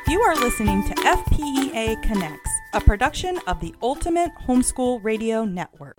You are listening to FPEA Connects, a production of the Ultimate Homeschool Radio Network.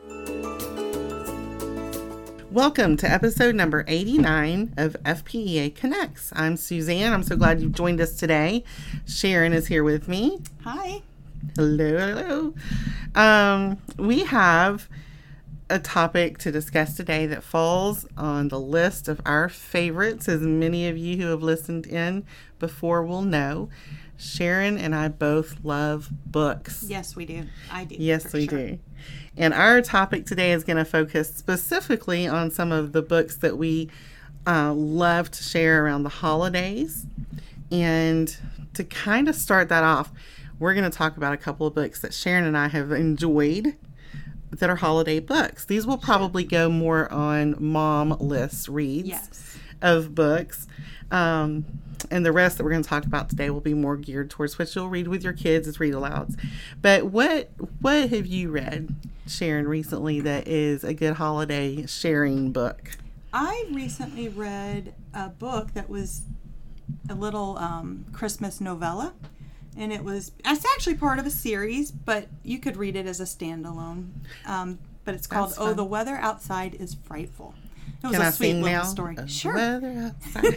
Welcome to episode number 89 of FPEA Connects. I'm Suzanne. I'm so glad you've joined us today. Sharon is here with me. Hi. Hello. We have a topic to discuss today that falls on the list of our favorites, as many of you who have listened in before will know. Sharon and I both love books. Yes, we do. I do. Yes, we do. And our topic today is going to focus specifically on some of the books that we love to share around the holidays. And to kind of start that off, we're going to talk about a couple of books that Sharon and I have enjoyed that are holiday books. These will probably go more on mom list reads of books. And the rest that we're going to talk about today will be more geared towards what you'll read with your kids as read-alouds. But what have you read, Sharon, recently that is a good holiday sharing book? I recently read a book that was a little Christmas novella. And it's actually part of a series, but you could read it as a standalone. But it's called Oh, the Weather Outside is Frightful. It was a sweet little story. Sure. Weather outside.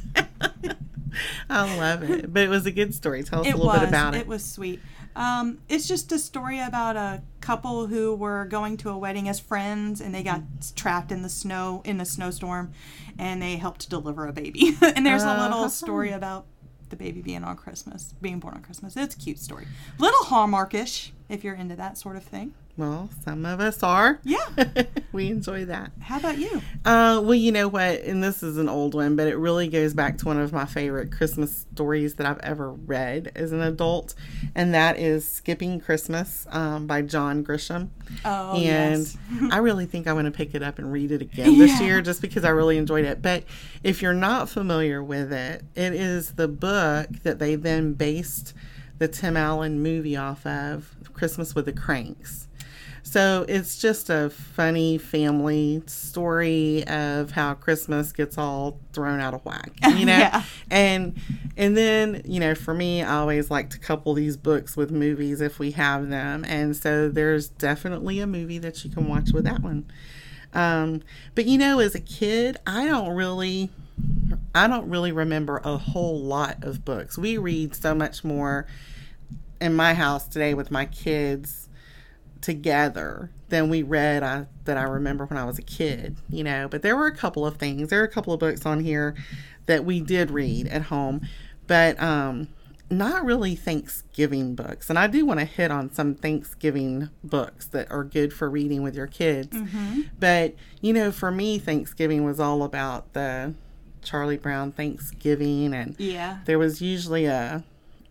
I love it. But it was a good story. Tell us a little bit about it. It was sweet. It's just a story about a couple who were going to a wedding as friends, and they got trapped in the snowstorm, and they helped deliver a baby. And there's a little story about the baby being born on Christmas. It's a cute story. Little Hallmarkish, if you're into that sort of thing. Well, some of us are. Yeah. We enjoy that. How about you? Well, you know what? And this is an old one, but it really goes back to one of my favorite Christmas stories that I've ever read as an adult. And that is Skipping Christmas by John Grisham. Oh, and yes. I really think I'm going to pick it up and read it again this year just because I really enjoyed it. But if you're not familiar with it, it is the book that they then based the Tim Allen movie off of, Christmas with the Cranks. So it's just a funny family story of how Christmas gets all thrown out of whack, you know? Yeah. And then, you know, for me, I always like to couple these books with movies if we have them. And so there's definitely a movie that you can watch with that one. But, you know, as a kid, I don't really remember a whole lot of books. We read so much more in my house today with my kids together than we read that I remember when I was a kid, you know. But there were a couple of things. There are a couple of books on here that we did read at home, but not really Thanksgiving books. And I do want to hit on some Thanksgiving books that are good for reading with your kids. Mm-hmm. But, you know, for me, Thanksgiving was all about the Charlie Brown Thanksgiving, and there was usually a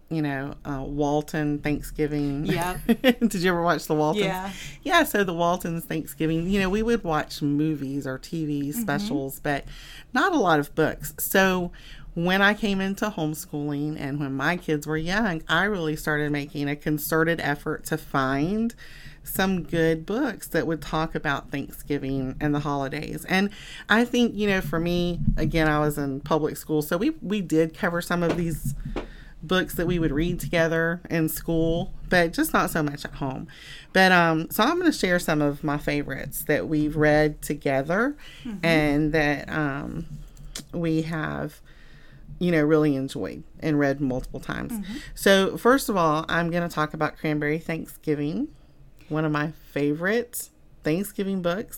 Walton Thanksgiving. Yeah. Did you ever watch the Waltons? Yeah. Yeah, so the Waltons Thanksgiving, you know, we would watch movies or TV specials, but not a lot of books. So when I came into homeschooling and when my kids were young, I really started making a concerted effort to find some good books that would talk about Thanksgiving and the holidays. And I think, you know, for me, again, I was in public school, so we did cover some of these books that we would read together in school, but just not so much at home. But so I'm going to share some of my favorites that we've read together and that we have, you know, really enjoyed and read multiple times. So first of all, I'm going to talk about Cranberry Thanksgiving, one of my favorite Thanksgiving books.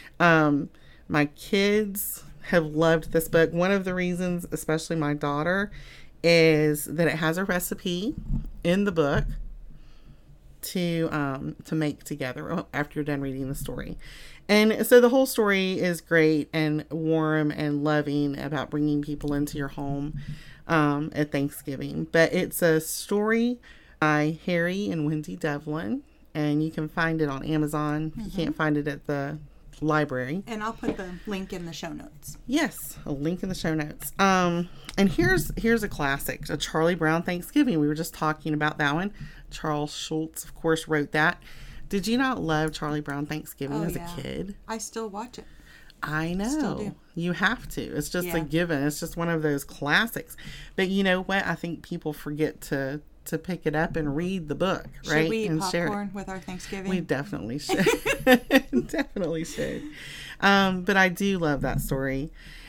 My kids have loved this book. One of the reasons, especially my daughter, is that it has a recipe in the book to make together after you're done reading the story. And so the whole story is great and warm and loving about bringing people into your home at Thanksgiving. But it's a story by Harry and Wendy Devlin, and you can find it on Amazon. You can't find it at the library. And I'll put the link in the show notes. Yes, a link in the show notes. And here's a classic, a Charlie Brown Thanksgiving. We were just talking about that one. Charles Schulz, of course, wrote that. Did you not love Charlie Brown Thanksgiving as a kid? I still watch it. I know. Still do. You have to. It's just a Yeah. given. It's just one of those classics. But you know what? I think people forget to pick it up and read the book, right? Should we eat and share it. popcorn with our Thanksgiving? We definitely should. Definitely should. But I do love that story.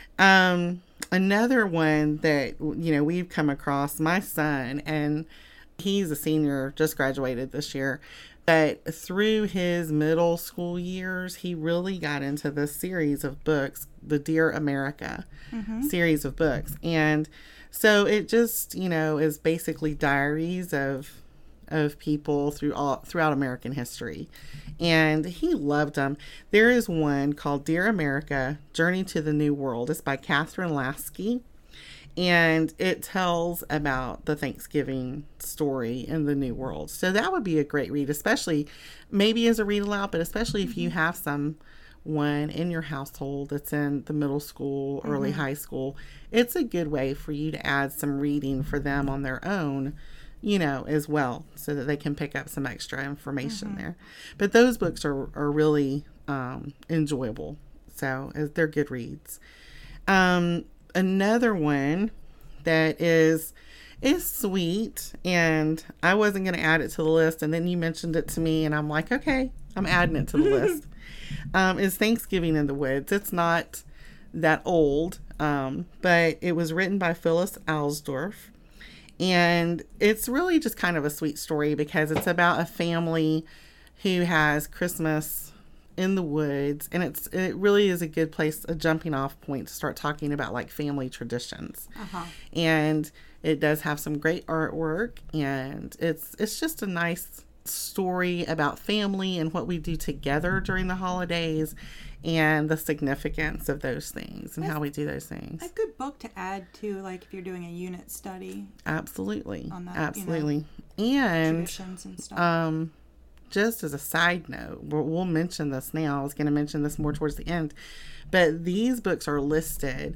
Another one that, we've come across, my son, and he's a senior, just graduated this year. But through his middle school years, he really got into this series of books, the Dear America series of books. And so it just, is basically diaries of people throughout American history. And he loved them. There is one called Dear America, Journey to the New World. It's by Catherine Lasky. And it tells about the Thanksgiving story in the New World. So that would be a great read, especially maybe as a read aloud, but especially if you have someone in your household that's in the middle school, early high school. It's a good way for you to add some reading for them on their own, as well, so that they can pick up some extra information there. But those books are really enjoyable. So they're good reads. Another one that is sweet, and I wasn't going to add it to the list, and then you mentioned it to me, and I'm like, okay, I'm adding it to the list, is Thanksgiving in the Woods. It's not that old, but it was written by Phyllis Alsdorf, and it's really just kind of a sweet story because it's about a family who has Christmas in the woods, and it really is a good place, a jumping off point to start talking about like family traditions. And it does have some great artwork, and it's just a nice story about family and what we do together during the holidays and the significance of those things and how we do those things. A good book to add to, like if you're doing a unit study. Absolutely. On that, absolutely. And traditions and stuff. Just as a side note, we'll mention this now. I was going to mention this more towards the end, but these books are listed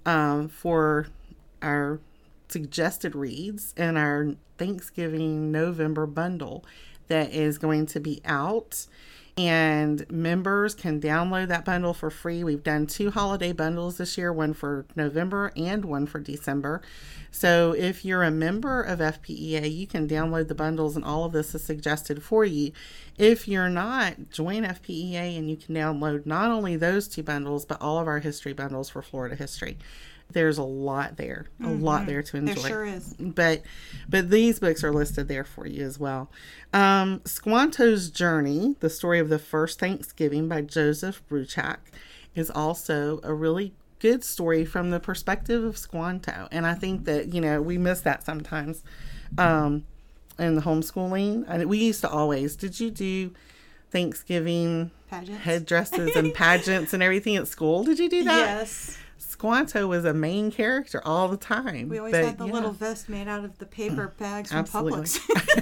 for our suggested reads in our Thanksgiving November bundle that is going to be out, and members can download that bundle for free. We've done 2 holiday bundles this year, one for November and one for December. So if you're a member of FPEA, you can download the bundles, and all of this is suggested for you. If you're not, join FPEA and you can download not only those 2 bundles, but all of our history bundles for Florida history. There's a lot there, a lot there to enjoy. There sure is. But these books are listed there for you as well. Squanto's Journey, the story of the first Thanksgiving by Joseph Bruchac, is also a really good story from the perspective of Squanto. And I think that, we miss that sometimes in the homeschooling. And we used to always, did you do Thanksgiving Pageants? Headdresses and pageants and everything at school? Did you do that? Yes. Squanto was a main character all the time. We always had the little vest made out of the paper bags from Publix.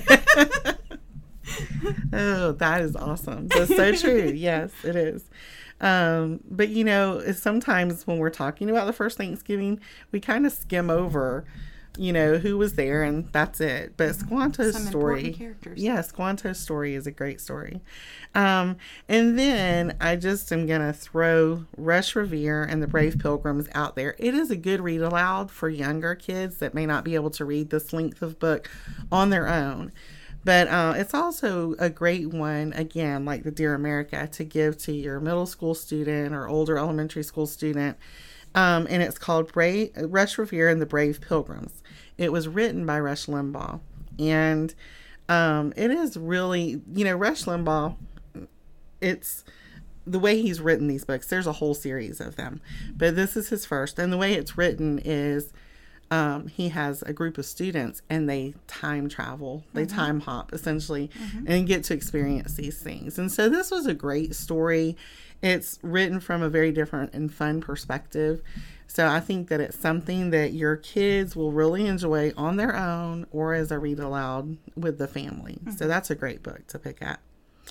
Oh, that is awesome. That's so true. Yes, it is. But sometimes when we're talking about the first Thanksgiving, we kind of skim over, who was there, and that's it. But Squanto's story, Squanto's story is a great story. And then I just am going to throw Rush Revere and the Brave Pilgrims out there. It is a good read aloud for younger kids that may not be able to read this length of book on their own. But it's also a great one, again, like the Dear America, to give to your middle school student or older elementary school student. And it's called Rush Revere and the Brave Pilgrims. It was written by Rush Limbaugh. And it is really, Rush Limbaugh, it's the way he's written these books. There's a whole series of them. But this is his first. And the way it's written is he has a group of students, and they time travel. They time hop, essentially, and get to experience these things. And so this was a great story. It's written from a very different and fun perspective. So I think that it's something that your kids will really enjoy on their own or as a read aloud with the family. So that's a great book to pick at.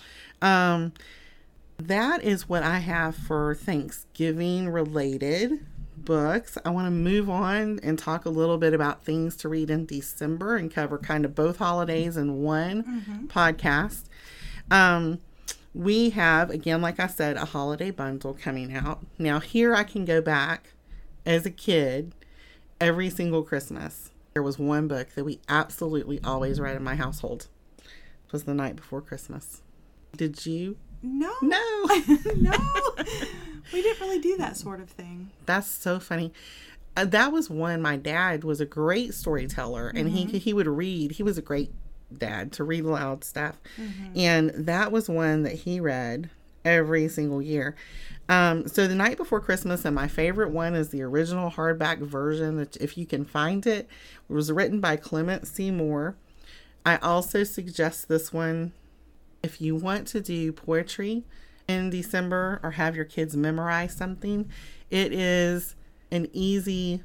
That is what I have for Thanksgiving related books. I want to move on and talk a little bit about things to read in December and cover kind of both holidays in one podcast. we have, again, like I said, a holiday bundle coming out. Now, here I can go back as a kid every single Christmas. There was one book that we absolutely always read in my household. It was The Night Before Christmas. Did you? No. No. No. We didn't really do that sort of thing. That's so funny. That was one. My dad was a great storyteller, and he would read. He was a great dad to read aloud stuff. And that was one that he read every single year. So The Night Before Christmas, and my favorite one is the original hardback version, that if you can find it. It was written by Clement C. Moore. I also suggest this one if you want to do poetry in December or have your kids memorize something. It is an easy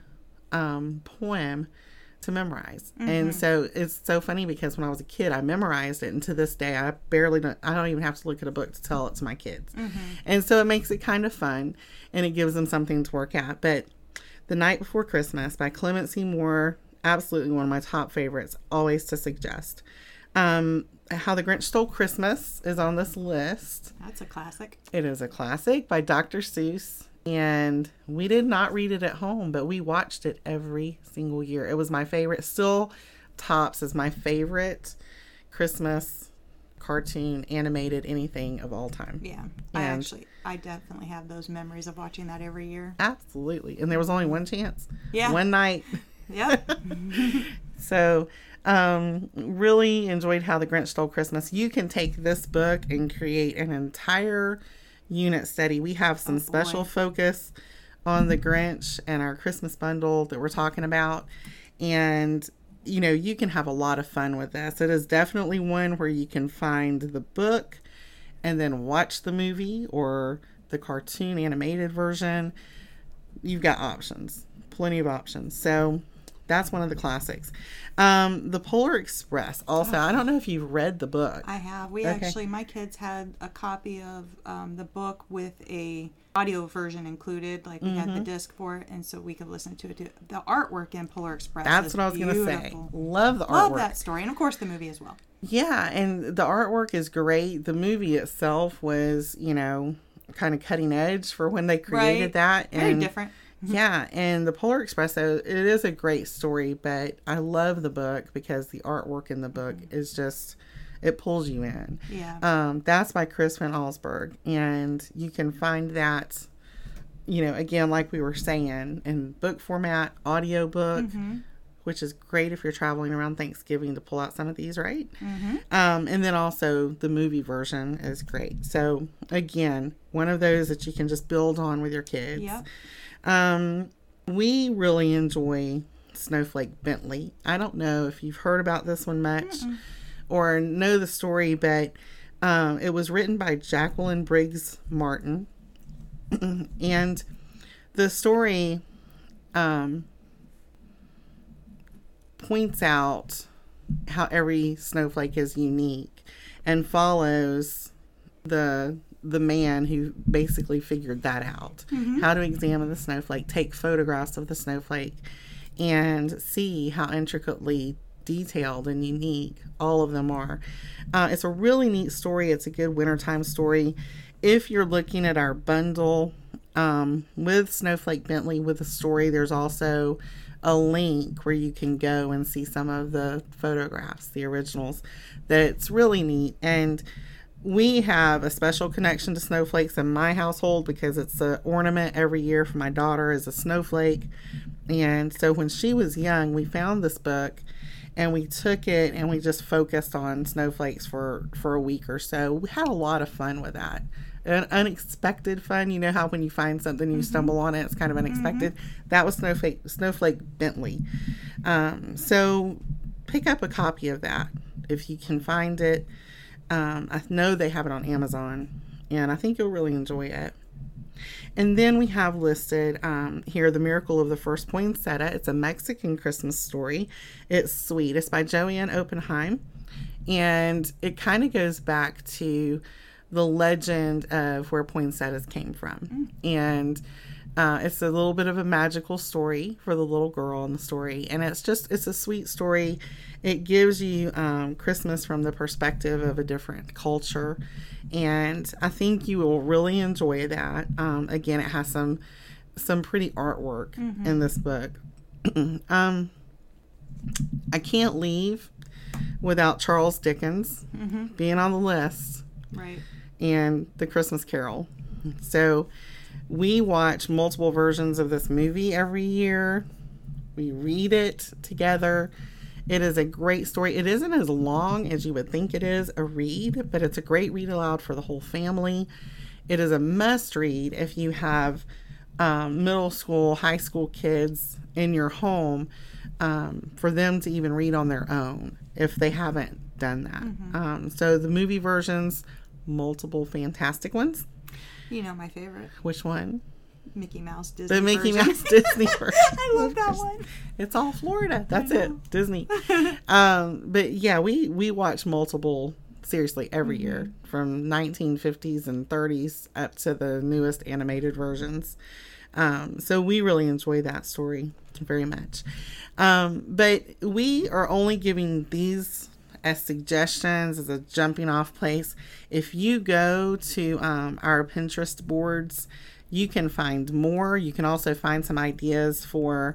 poem to memorize. And so it's so funny because when I was a kid, I memorized it, and to this day I don't even have to look at a book to tell it to my kids. And so it makes it kind of fun, and it gives them something to work at. But The Night Before Christmas by Clement C. Moore, absolutely one of my top favorites, always to suggest. How the Grinch Stole Christmas is on this list. That's a classic. It is a classic by Dr. Seuss. And we did not read it at home, but we watched it every single year. It was my favorite. Still tops as my favorite Christmas cartoon, animated, anything of all time. Yeah. I definitely have those memories of watching that every year. Absolutely. And there was only one chance. Yeah. One night. Yep. So, really enjoyed How the Grinch Stole Christmas. You can take this book and create an entire unit study. We have some special focus on the Grinch and our Christmas bundle that we're talking about. And, you know, you can have a lot of fun with this. It is definitely one where you can find the book and then watch the movie or the cartoon animated version. You've got options, plenty of options. So that's one of the classics. The Polar Express also. I don't know if you've read the book. I have. My kids had a copy of the book with a audio version included. Like we had the disc for it, and so we could listen to it too. The artwork in Polar Express. That's what I was going to say. Love the artwork. Love that story, and of course the movie as well. Yeah, and the artwork is great. The movie itself was, you know, kind of cutting edge for when they created that. And very different. Yeah, and the Polar Express, it is a great story, but I love the book because the artwork in the book is just, it pulls you in. Yeah. That's by Chris Van Allsburg, and you can find that, you know, again, like we were saying, in book format, audio book, which is great if you're traveling around Thanksgiving to pull out some of these, right? And then also the movie version is great. So, again, one of those that you can just build on with your kids. Yep. We really enjoy Snowflake Bentley. I don't know if you've heard about this one much or know the story, but it was written by Jacqueline Briggs Martin. And the story points out how every snowflake is unique and follows the man who basically figured that out. How to examine the snowflake, take photographs of the snowflake, and see how intricately detailed and unique all of them are. It's a really neat story. It's a good wintertime story. If you're looking at our bundle with Snowflake Bentley with the story, there's also a link where you can go and see some of the photographs, the originals. That's really neat. And we have a special connection to snowflakes in my household because it's an ornament every year for my daughter is a snowflake. And so when she was young, we found this book and we took it and we just focused on snowflakes for a week or so. We had a lot of fun with that. An unexpected fun. You know how when you find something you stumble on it, it's kind of unexpected. That was Snowflake Bentley. So pick up a copy of that if you can find it. I know they have it on Amazon, and I think you'll really enjoy it. And then we have listed here The Miracle of the First Poinsettia. It's a Mexican Christmas story. It's sweet. It's by Joanne Oppenheim, and it kind of goes back to the legend of where poinsettias came from. And It's a little bit of a magical story for the little girl in the story. And it's a sweet story. It gives you Christmas from the perspective of a different culture. And I think you will really enjoy that. Again, it has some pretty artwork in this book. I can't leave without Charles Dickens being on the list. Right. And The Christmas Carol. So we watch multiple versions of this movie every year. We read it together. It is a great story. It isn't as long as you would think it is a read, but it's a great read aloud for the whole family. It is a must read if you have middle school, high school kids in your home, for them to even read on their own if they haven't done that. So the movie versions, multiple fantastic ones. You know my favorite. Which one? Mickey Mouse Disney The Mickey version. Mouse Disney version. I love that one. It's all Florida. That's it. Disney. But yeah, we watch multiple, seriously, every year, from 1950s and 30s up to the newest animated versions. So we really enjoy that story very much. But we are only giving these as suggestions, as a jumping off place. If you go to our Pinterest boards, you can find more. You can also find some ideas for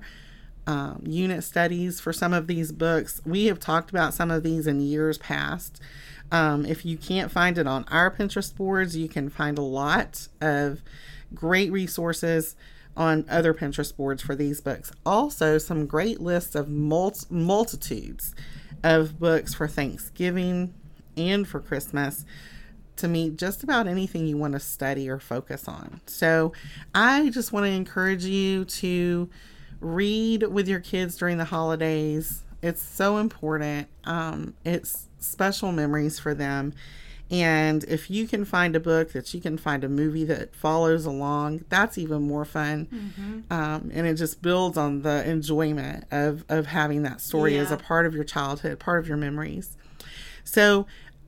unit studies for some of these books. We have talked about some of these in years past. If you can't find it on our Pinterest boards, you can find a lot of great resources on other Pinterest boards for these books. Also, some great lists of multitudes of books for Thanksgiving and for Christmas to meet just about anything you want to study or focus on. So I just want to encourage you to read with your kids during the holidays. It's so important. It's special memories for them. And if you can find a book that you can find a movie that follows along, that's even more fun. And it just builds on the enjoyment of having that story as a part of your childhood, part of your memories. So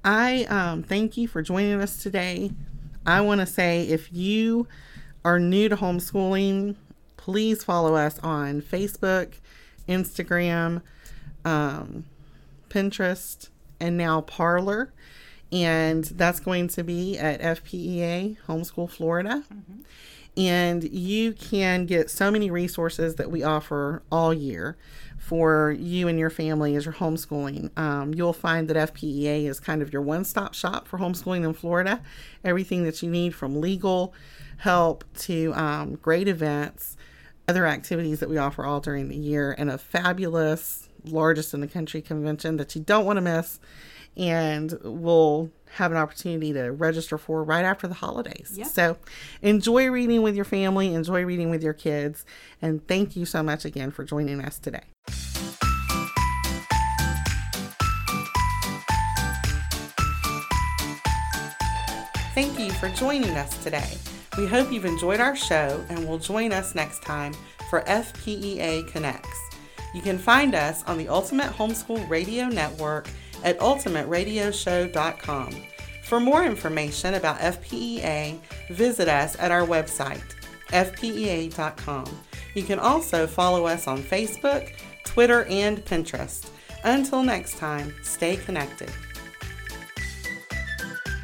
I thank you for joining us today. I want to say, if you are new to homeschooling, please follow us on Facebook, Instagram, Pinterest, and now Parler. And that's going to be at FPEA Homeschool Florida. And you can get so many resources that we offer all year for you and your family as you're homeschooling. You'll find that FPEA is kind of your one-stop shop for homeschooling in Florida. Everything that you need, from legal help to great events, other activities that we offer all during the year, and a fabulous, largest in the country convention that you don't want to miss. And we'll have an opportunity to register for right after the holidays. Yep. So enjoy reading with your family, enjoy reading with your kids, and thank you so much again for joining us today. Thank you for joining us today. We hope you've enjoyed our show and will join us next time for FPEA Connects. You can find us on the Ultimate Homeschool Radio Network at ultimateradioshow.com. For more information about FPEA, visit us at our website, fpea.com. You can also follow us on Facebook, Twitter, and Pinterest. Until next time, stay connected.